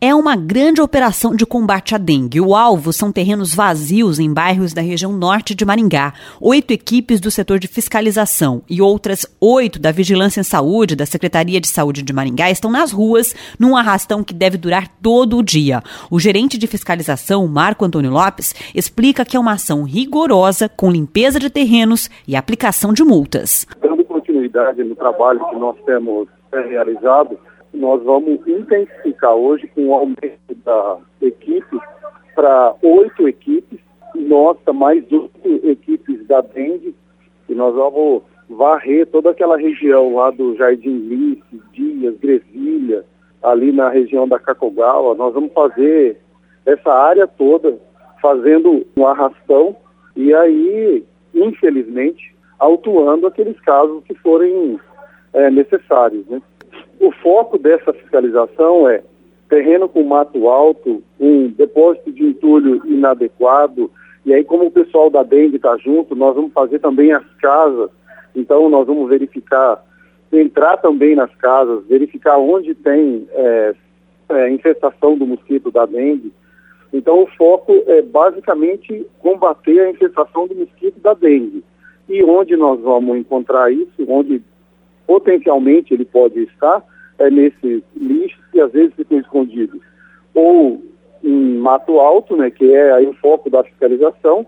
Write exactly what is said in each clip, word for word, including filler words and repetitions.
É uma grande operação de combate à dengue. O alvo são terrenos vazios em bairros da região norte de Maringá. Oito equipes do setor de fiscalização e outras oito da Vigilância em Saúde, da Secretaria de Saúde de Maringá, estão nas ruas num arrastão que deve durar todo o dia. O gerente de fiscalização, Marco Antônio Lopes, explica que é uma ação rigorosa com limpeza de terrenos e aplicação de multas. Dando continuidade no trabalho que nós temos realizado, nós vamos intensificar hoje com o aumento da equipe para oito equipes, nossa, mais oito equipes da dengue, e nós vamos varrer toda aquela região lá do Jardim Lice, Dias, Grevilha, ali na região da Cacogawa. Nós vamos fazer essa área toda, fazendo um arrastão, e aí, infelizmente, autuando aqueles casos que forem é, necessários, né? O foco dessa fiscalização é terreno com mato alto, um depósito de entulho inadequado, e aí como o pessoal da dengue está junto, nós vamos fazer também as casas, então nós vamos verificar, entrar também nas casas, verificar onde tem é, é, infestação do mosquito da dengue. Então o foco é basicamente combater a infestação do mosquito da dengue. E onde nós vamos encontrar isso, onde potencialmente ele pode estar, é nesses lixos que às vezes ficam escondidos ou em mato alto, né, que é aí o foco da fiscalização,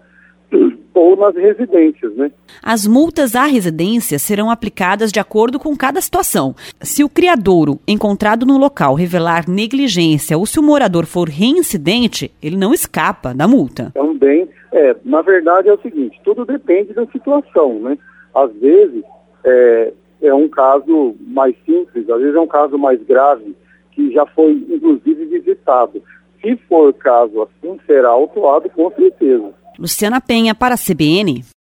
ou nas residências, né? As multas à residência serão aplicadas de acordo com cada situação. Se o criadouro encontrado no local revelar negligência ou se o morador for reincidente, ele não escapa da multa. Também, é, na verdade é o seguinte, tudo depende da situação, né? Às vezes, é, é um caso mais simples, às vezes é um caso mais grave, que já foi, inclusive, visitado. Se for caso assim, será autuado com certeza. Luciana Penha, para a C B N.